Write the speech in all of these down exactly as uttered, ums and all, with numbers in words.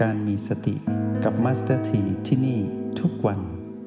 การมีสติกับมาสเตอร์ทีที่นี่ทุกวัน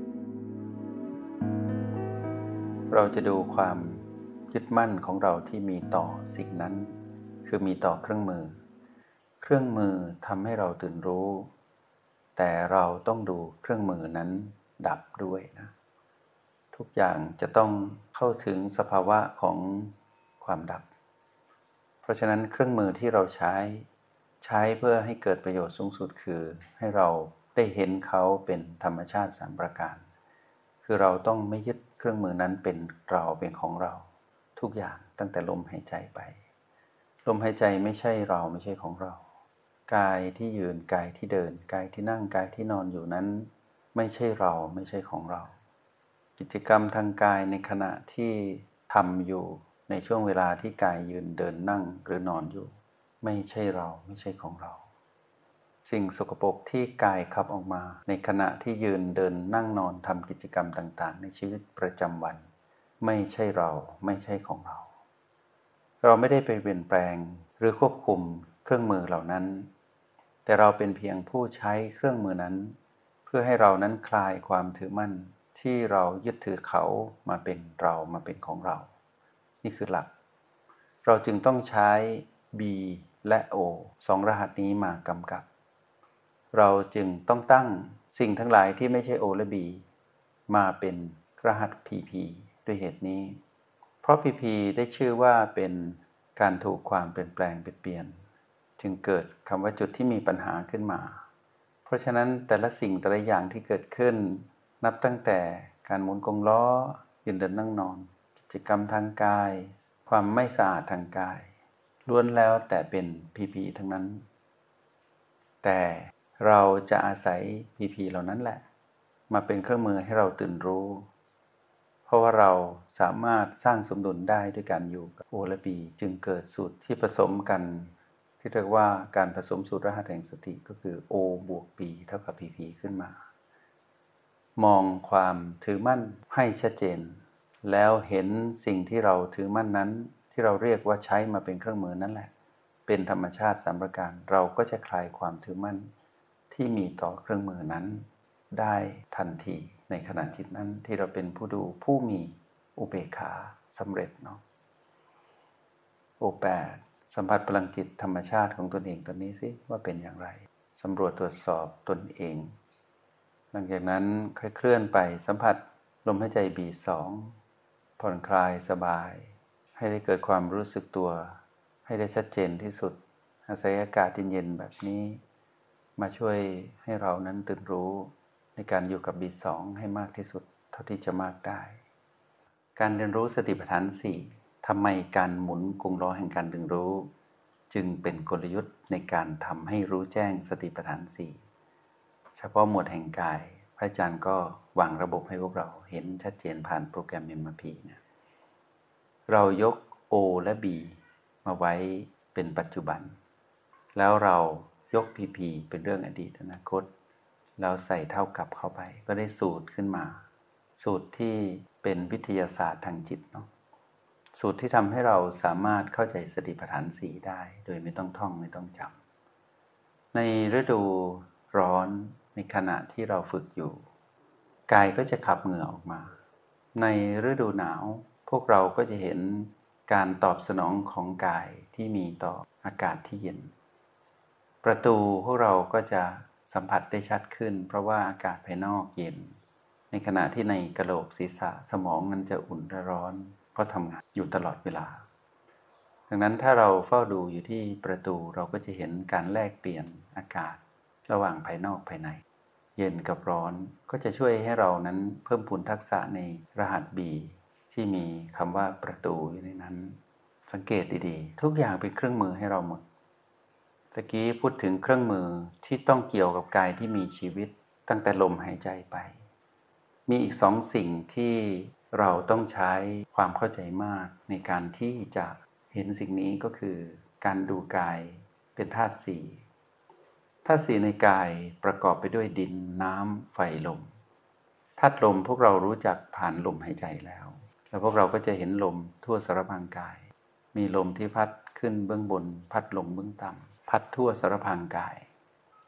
เราจะดูความยึดมั่นของเราที่มีต่อสิ่งนั้นคือมีต่อเครื่องมือเครื่องมือทำให้เราตื่นรู้แต่เราต้องดูเครื่องมือนั้นดับด้วยนะทุกอย่างจะต้องเข้าถึงสภาวะของความดับเพราะฉะนั้นเครื่องมือที่เราใช้ใช้เพื่อให้เกิดประโยชน์สูงสุดคือให้เราได้เห็นเขาเป็นธรรมชาติสามประการคือเราต้องไม่ยึดเครื่องมือนั้นเป็นเราเป็นของเราทุกอย่างตั้งแต่ลมหายใจไปลมหายใจไม่ใช่เราไม่ใช่ของเรากายที่ยืนกายที่เดินกายที่นั่งกายที่นอนอยู่นั้นไม่ใช่เราไม่ใช่ของเรากิจกรรมทางกายในขณะที่ทำอยู่ในช่วงเวลาที่กายยืนเดินนั่งหรือนอนอยู่ไม่ใช่เราไม่ใช่ของเราสิ่งสกปรกที่กายขับออกมาในขณะที่ยืนเดินนั่งนอนทำกิจกรรมต่างๆในชีวิตประจำวันไม่ใช่เราไม่ใช่ของเราเราไม่ได้ไปเปลี่ยนแปลงหรือควบคุมเครื่องมือเหล่านั้นแต่เราเป็นเพียงผู้ใช้เครื่องมือนั้นเพื่อให้เรานั้นคลายความถือมั่นที่เรายึดถือเขามาเป็นเรามาเป็นของเรานี่คือหลักเราจึงต้องใช้ B และ O สองรหัสนี้มากำกับเราจึงต้องตั้งสิ่งทั้งหลายที่ไม่ใช่ O และ B มาเป็นรหัส พี พี ด้วยเหตุนี้เพราะ พี พี ได้ชื่อว่าเป็นการถูกความเปลี่ยนแปลงเปลี่ยนจึงเกิดคำว่าจุดที่มีปัญหาขึ้นมาเพราะฉะนั้นแต่ละสิ่งแต่ละอย่างที่เกิดขึ้นนับตั้งแต่การหมุนกงล้อยืนเดินนั่งนอนกิจกรรมทางกายความไม่สะอาดทางกายล้วนแล้วแต่เป็น พี พี ทั้งนั้นแต่เราจะอาศัย พี พี เหล่านั้นแหละมาเป็นเครื่องมือให้เราตื่นรู้เพราะว่าเราสามารถสร้างสมดุลได้ด้วยการอยู่กับ O และ B จึงเกิดสูตรที่ผสมกันที่เรียกว่าการผสมสูตรรหัสแห่งสติก็คือ O บวก B เท่ากับ พี พี ขึ้นมามองความถือมั่นให้ชัดเจนแล้วเห็นสิ่งที่เราถือมั่นนั้นที่เราเรียกว่าใช้มาเป็นเครื่องมือนั่นแหละเป็นธรรมชาติสามประการเราก็จะคลายความถือมั่นที่มีต่อเครื่องมือนั้นได้ทันทีในขณะจิตนั้นที่เราเป็นผู้ดูผู้มีอุเบกขาสำเร็จเนาะโอแปดสัมผัสพลังจิตธรรมชาติของตนเองตอนนี้สิว่าเป็นอย่างไรสำรวจตรวจสอบตนเองหลังจากนั้นค่อยเคลื่อนไปสัมผัสลมหายใจ บี สอง ผ่อนคลายสบายให้ได้เกิดความรู้สึกตัวให้ได้ชัดเจนที่สุดอาศัยอากาศเย็นๆแบบนี้มาช่วยให้เรานั้นตื่นรู้ในการอยู่กับ บี สอง ให้มากที่สุดเท่าที่จะมากได้การเรียนรู้สติปัฏฐานสี่ทำไมการหมุนกงล้อแห่งการตื่นรู้จึงเป็นกลยุทธ์ในการทำให้รู้แจ้งสติปัฏฐานสี่เฉพาะหมวดแห่งกายพระอาจารย์ก็วางระบบให้พวกเราเห็นชัดเจนผ่านโปรแกรม เอ็ม อาร์ พี นะเรายก O และ B มาไว้เป็นปัจจุบันแล้วเรายก พี พี เป็นเรื่องอดีตอนาคตแล้วใส่เท่ากับเข้าไปก็ได้สูตรขึ้นมาสูตรที่เป็นวิทยาศาสตร์ทางจิตเนาะสูตรที่ทำให้เราสามารถเข้าใจสติปัฏฐานสี่ได้โดยไม่ต้องท่องไม่ต้องจำในฤดูร้อนในขณะที่เราฝึกอยู่กายก็จะขับเหงื่อออกมาในฤดูหนาวพวกเราก็จะเห็นการตอบสนองของกายที่มีต่ออากาศที่เย็นประตูพวกเราก็จะสัมผัสได้ชัดขึ้นเพราะว่าอากาศภายนอกเย็นในขณะที่ในกะโหลกศีรษะสมองนั้นจะอุ่นและร้อนเพราะทำงานอยู่ตลอดเวลาดังนั้นถ้าเราเฝ้าดูอยู่ที่ประตูเราก็จะเห็นการแลกเปลี่ยนอากาศระหว่างภายนอกภายในเย็นกับร้อนก็จะช่วยให้เรานั้นเพิ่มพูนทักษะในรหัส B ที่มีคำว่าประตูอยู่ในนั้นสังเกตดีๆทุกอย่างเป็นเครื่องมือให้เราหมดตะกี้พูดถึงเครื่องมือที่ต้องเกี่ยวกับกายที่มีชีวิตตั้งแต่ลมหายใจไปมีอีกสองสิ่งที่เราต้องใช้ความเข้าใจมากในการที่จะเห็นสิ่งนี้ก็คือการดูกายเป็นธาตุสี่ธาตุสี่ในกายประกอบไปด้วยดินน้ำไฟลมธาตุลมพวกเรารู้จักผ่านลมหายใจแล้วแล้วพวกเราก็จะเห็นลมทั่วสารพางกายมีลมที่พัดขึ้นเบื้องบนพัดลงเบื้องต่ำพัดทั่วสารพางกาย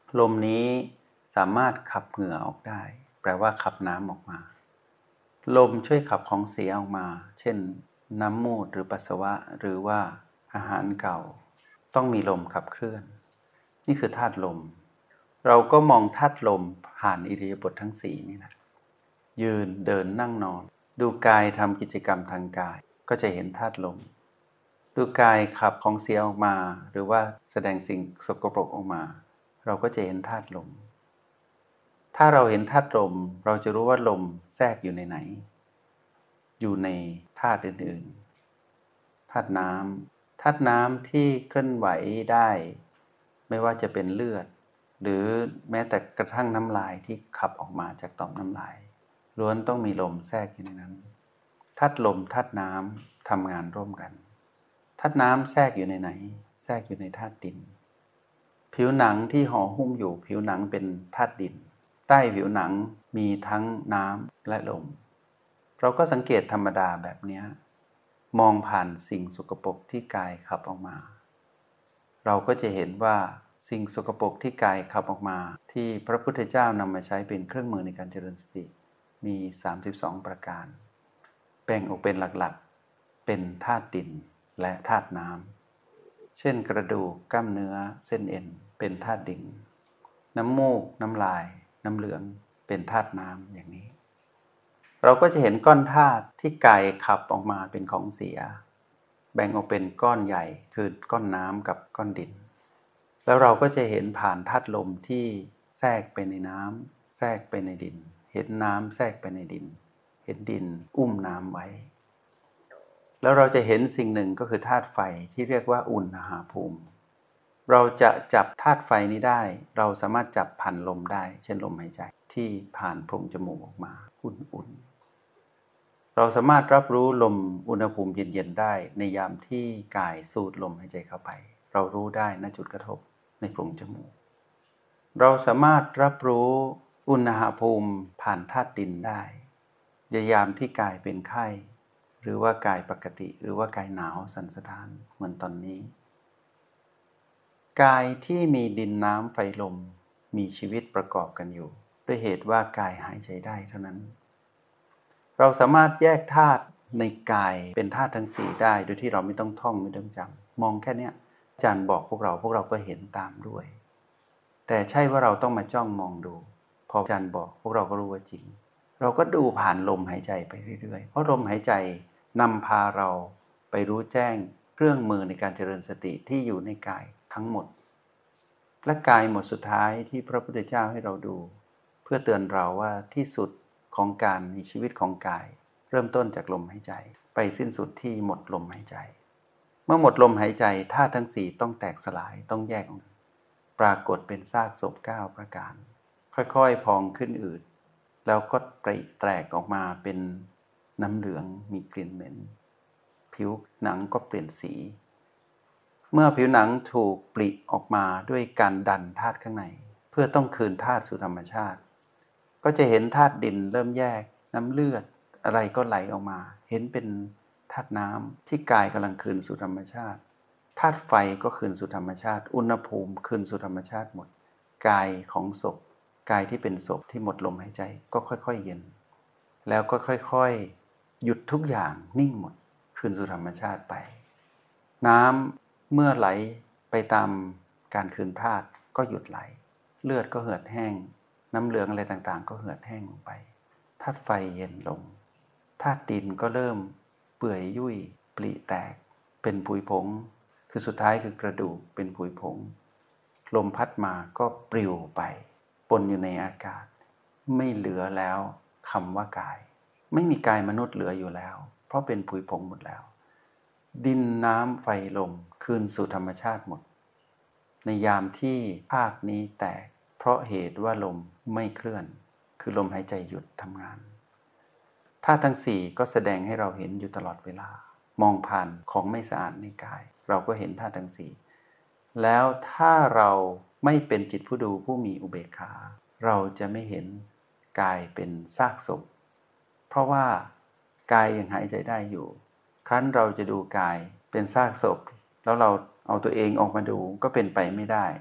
ลมนี้สามารถขับเหงื่อออกได้แปลว่าขับน้ำออกมาลมช่วยขับของเสียออกมาเช่นน้ำมูดหรือปัสสาวะหรือว่าอาหารเก่าต้องมีลมขับเคลื่อนนี่คือธาตุลมเราก็มองธาตุลมผ่านอิริยาบถทั้งสี่นี่นะยืนเดินนั่งนอนดูกายทำกิจกรรมทางกายก็จะเห็นธาตุลมดูกายขับของเสียออกมาหรือว่าแสดงสิ่งสกปรกออกมาเราก็จะเห็นธาตุลมถ้าเราเห็นธาตุลมเราจะรู้ว่าลมแทรกอยู่ในไหนอยู่ในธาตุอื่นๆธาตุน้ำธาตุน้ำที่เคลื่อนไหวได้ไม่ว่าจะเป็นเลือดหรือแม้แต่กระทั่งน้ำลายที่ขับออกมาจากต่อมน้ำลายล้วนต้องมีลมแทรกอยู่ในนั้นธาตุลมธาตุน้ำทำงานร่วมกันธาตุน้ำแทรกอยู่ในไหนแทรกอยู่ในธาตุดินผิวหนังที่ห่อหุ้มอยู่ผิวหนังเป็นธาตุดินใต้ผิวหนังมีทั้งน้ำและลมเราก็สังเกตธรรมดาแบบนี้มองผ่านสิ่งสกปรกที่กายขับออกมาเราก็จะเห็นว่าสิ่งสกปรกที่กายขับออกมาที่พระพุทธเจ้านำมาใช้เป็นเครื่องมือในการเจริญสติมีสามสิบสองประการแบ่งออกเป็นหลักๆเป็นธาตุดินและธาตุน้ำเช่นกระดูกกล้ามเนื้อเส้นเอ็นเป็นธาตุดินน้ำมูกน้ำลายน้ำเหลืองเป็นธาตุน้ำอย่างนี้เราก็จะเห็นก้อนธาตุที่กายขับออกมาเป็นของเสียแบ่งออกเป็นก้อนใหญ่คือก้อนน้ำกับก้อนดินแล้วเราก็จะเห็นผ่านธาตุลมที่แทรกไปในน้ำแทรกไปในดินเห็นน้ำแทรกไปในดินเห็นดินอุ้มน้ำไว้แล้วเราจะเห็นสิ่งหนึ่งก็คือธาตุไฟที่เรียกว่าอุณหภูมิเราจะจับธาตุไฟนี้ได้เราสามารถจับผ่านลมได้เช่นลมหายใจที่ผ่านโพรงจมูกออกมาอุ่นๆเราสามารถรับรู้ลมอุณหภูมิเย็นๆได้ในยามที่กายสูดลมหายใจเข้าไปเรารู้ได้ณจุดกระทบในโพรงจมูกเราสามารถรับรู้อุณหภูมิผ่านธาตุดินได้ในยามที่กายเป็นไข้หรือว่ากายปกติหรือว่ากายหนาวสั่นสะท้านเหมือนตอนนี้กายที่มีดินน้ำไฟลมมีชีวิตประกอบกันอยู่ด้วยเหตุว่ากายหายใจได้เท่านั้นเราสามารถแยกธาตุในกายเป็นธาตุทั้งสี่ได้โดยที่เราไม่ต้องท่องไม่ต้องจำมองแค่นี้อาจารย์บอกพวกเราพวกเราก็เห็นตามด้วยแต่ใช่ว่าเราต้องมาจ้องมองดูพออาจารย์บอกพวกเราก็รู้ว่าจริงเราก็ดูผ่านลมหายใจไปเรื่อยๆเพราะลมหายใจนำพาเราไปรู้แจ้งเครื่องมือในการเจริญสติที่อยู่ในกายทั้งหมดและกายหมดสุดท้ายที่พระพุทธเจ้าให้เราดูเพื่อเตือนเราว่าที่สุดของการมีชีวิตของกายเริ่มต้นจากลมหายใจไปสิ้นสุดที่หมดลมหายใจเมื่อหมดลมหายใจธาตุทั้งสี่ต้องแตกสลายต้องแยกออกปรากฏเป็นซากศพเก้าประการค่อยๆพองขึ้นอืดแล้วก็ปริแตกออกมาเป็นน้ำเหลืองมีกลิ่นเหม็นผิวหนังก็เปลี่ยนสีเมื่อผิวหนังถูกปริออกมาด้วยการดันธาตุข้างในเพื่อต้องคืนธาตุสู่ธรรมชาติก็จะเห็นธาตุดินเริ่มแยกน้ำเลือดอะไรก็ไหลออกมาเห็นเป็นธาตุน้ำที่กายกำลังคืนสู่ธรรมชาติธาตุไฟก็คืนสู่ธรรมชาติอุณหภูมิคืนสู่ธรรมชาติหมดกายของศพกายที่เป็นศพที่หมดลมหายใจก็ค่อยๆเย็นแล้วก็ค่อยๆหยุดทุกอย่างนิ่งหมดคืนสู่ธรรมชาติไปน้ำเมื่อไหลไปตามการคืนธาตุก็หยุดไหลเลือดก็เหือดแห้งน้ำเหลืองอะไรต่างๆก็เหือดแห้งลงไปธาตุไฟเย็นลงธาตุดินก็เริ่มเปื่อยยุ่ยปริแตกเป็นผุยผงคือสุดท้ายคือกระดูกเป็นผุยผงลมพัดมาก็ปลิวไปปนอยู่ในอากาศไม่เหลือแล้วคำว่ากายไม่มีกายมนุษย์เหลืออยู่แล้วเพราะเป็นผุยผงหมดแล้วดินน้ำไฟลมคืนสู่ธรรมชาติหมดในยามที่ภาคนี้แตกเพราะเหตุว่าลมไม่เคลื่อนคือลมหายใจหยุดทำงานธาตุทั้งสี่ก็แสดงให้เราเห็นอยู่ตลอดเวลามองผ่านของไม่สะอาดในกายเราก็เห็นธาตุทั้งสี่แล้วถ้าเราไม่เป็นจิตผู้ดูผู้มีอุเบกขาเราจะไม่เห็นกายเป็นซากศพเพราะว่ากายยังหายใจได้อยู่ครั้นเราจะดูกายเป็นซากศพแล้วเราเอาตัวเองออกมาดูก็เป็นไปไม่ได้เพ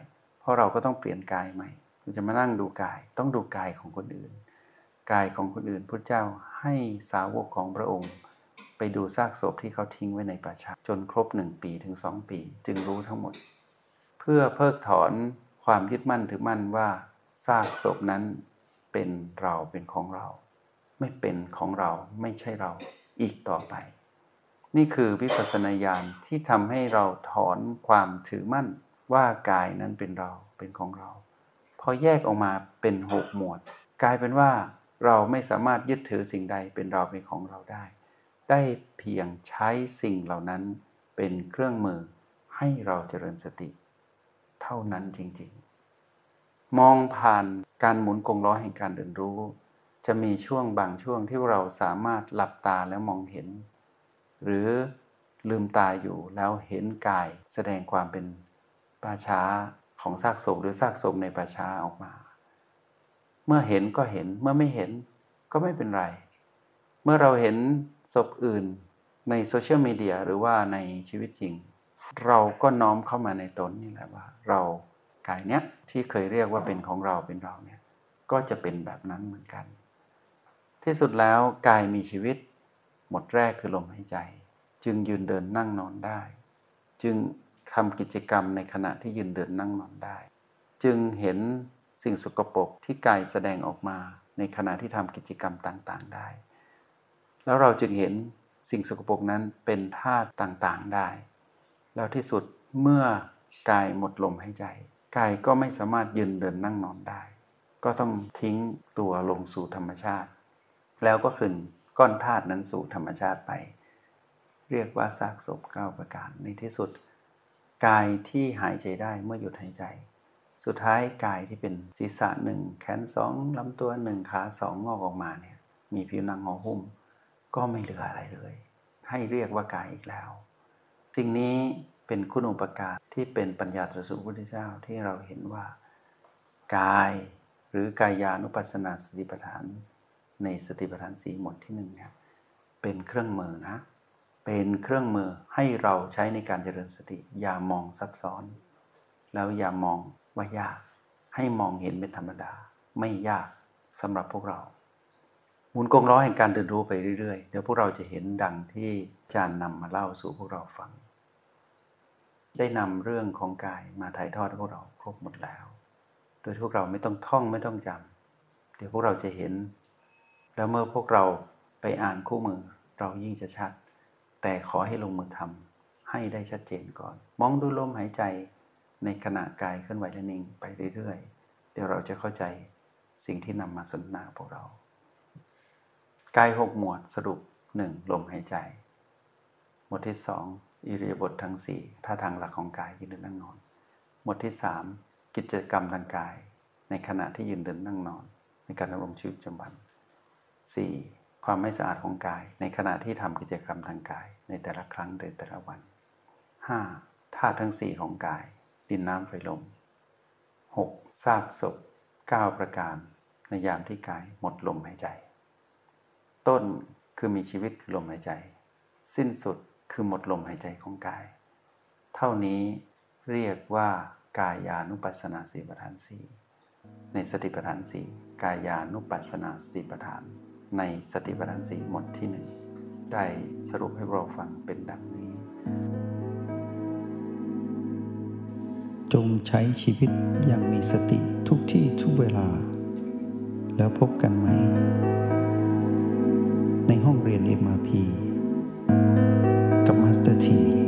ราะเราก็ต้องเปลี่ยนกายใหม่เราจะมานั่งดูกายต้องดูกายของคนอื่นกายของคนอื่นพระเจ้าให้สาวกของพระองค์ไปดูซากศพที่เขาทิ้งไว้ในป่าช้าจนครบหนึ่งปีถึงสองปีจึงรู้ทั้งหมดเพื่อเพิกถอนความยึดมั่นถือมั่นว่าซากศพนั้นเป็นเราเป็นของเราไม่เป็นของเราไม่ใช่เราอีกต่อไปนี่คือวิปัสสนาญาณที่ทำให้เราถอนความถือมั่นว่ากายนั้นเป็นเราเป็นของเราพอแยกออกมาเป็นหกหมวดกลายเป็นว่าเราไม่สามารถยึดถือสิ่งใดเป็นเราเป็นของเราได้ได้เพียงใช้สิ่งเหล่านั้นเป็นเครื่องมือให้เราเจริญสติเท่านั้นจริงๆมองผ่านการหมุนกงล้อแห่งการเรียนรู้จะมีช่วงบางช่วงที่เราสามารถหลับตาแล้วมองเห็นหรือลืมตาอยู่แล้วเห็นกายแสดงความเป็นป่าช้าของซากศพหรือซากศพในป่าช้าออกมาเมื่อเห็นก็เห็นเมื่อไม่เห็นก็ไม่เป็นไรเมื่อเราเห็นศพอื่นในโซเชียลมีเดียหรือว่าในชีวิตจริงเราก็น้อมเข้ามาในตนนี่แหละว่าเรากายเนี้ยที่เคยเรียกว่าเป็นของเราเป็นเราเนี่ยก็จะเป็นแบบนั้นเหมือนกันที่สุดแล้วกายมีชีวิตหมดแรกคือลมหายใจจึงยืนเดินนั่งนอนได้จึงทำกิจกรรมในขณะที่ยืนเดินนั่งนอนได้จึงเห็นสิ่งสกปรกที่กายแสดงออกมาในขณะที่ทำกิจกรรมต่างๆได้แล้วเราจึงเห็นสิ่งสกปรกนั้นเป็นธาตุต่างๆได้แล้วที่สุดเมื่อกายหมดลมหายใจกายก็ไม่สามารถยืนเดินนั่งนอนได้ก็ต้องทิ้งตัวลงสู่ธรรมชาติแล้วก็คืนก้อนธาตุนั้นสู่ธรรมชาติไปเรียกว่าซากศพเก้าประการในที่สุดกายที่หายใจได้เมื่อหยุดหายใจสุดท้ายกายที่เป็นศีรษะหนึ่งแขนสองลำตัวหนึ่งขาสองงอกออกมาเนี่ยมีผิวหนังห่อหุ้มก็ไม่เหลืออะไรเลยให้เรียกว่ากายอีกแล้วสิ่งนี้เป็นคุณูปการที่เป็นปัญญาตรัสรู้พระพุทธเจ้าที่เราเห็นว่ากายหรือกายานุปัสสนาสติปัฏฐานในสติปัฏฐานสี่หมวดที่หนึ่งเนี่ยเป็นเครื่องมือนะเป็นเครื่องมือให้เราใช้ในการเจริญสติอย่ามองซับซ้อนแล้วอย่ามองว่ายากให้มองเห็นเป็นธรรมดาไม่ยากสำหรับพวกเราหมุนกงล้อแห่งการเรียนรู้ไปเรื่อยๆเดี๋ยวพวกเราจะเห็นดังที่อาจารย์นำมาเล่าสู่พวกเราฟังได้นำเรื่องของกายมาถ่ายทอดให้พวกเราครบหมดแล้วโดยพวกเราไม่ต้องท่องไม่ต้องจำเดี๋ยวพวกเราจะเห็นแล้วเมื่อพวกเราไปอ่านคู่มือเรายิ่งจะชัดแต่ขอให้ลงมือทำให้ได้ชัดเจนก่อนมองดูลมหายใจในขณะกายเคลื่อนไหวและนิ่งไปเรื่อยๆเดี๋ยวเราจะเข้าใจสิ่งที่นำมาสนทนาพวกเรากายหกหมวดสรุปหนึ่งลมหายใจหมวดที่สองอิริยาบถทั้งสี่ท่าทางหลักของกายยืนเดินนั่งนอนหมวดที่สามกิจกรรมทางกายในขณะที่ยืนเดินนั่งนอนในการดำรงชีวิตประจำวันสี่ความไม่สะอาดของกายในขณะที่ทำกิจกรรมทางกายในแต่ละครั้งในแต่ละวันห้าธาตุทั้งสี่ของกายดินน้ำไฟลมหกซากศพเก้าประการในยามที่กายหมดลมหายใจต้นคือมีชีวิตคือลมหายใจสิ้นสุดคือหมดลมหายใจของกายเท่านี้เรียกว่ากายานุปัสสนาสติปัฏฐานสี่ในสติปัฏฐานสี่กายานุปัสสนาสติปัฏฐานในสติปัฏฐานสี่หมวดที่หนึ่งได้สรุปให้เราฟังเป็นดังนี้จงใช้ชีวิตอย่างมีสติทุกที่ทุกเวลาแล้วพบกันไหมในห้องเรียน เอ็ม อาร์ พี กับมาสเตอร์ที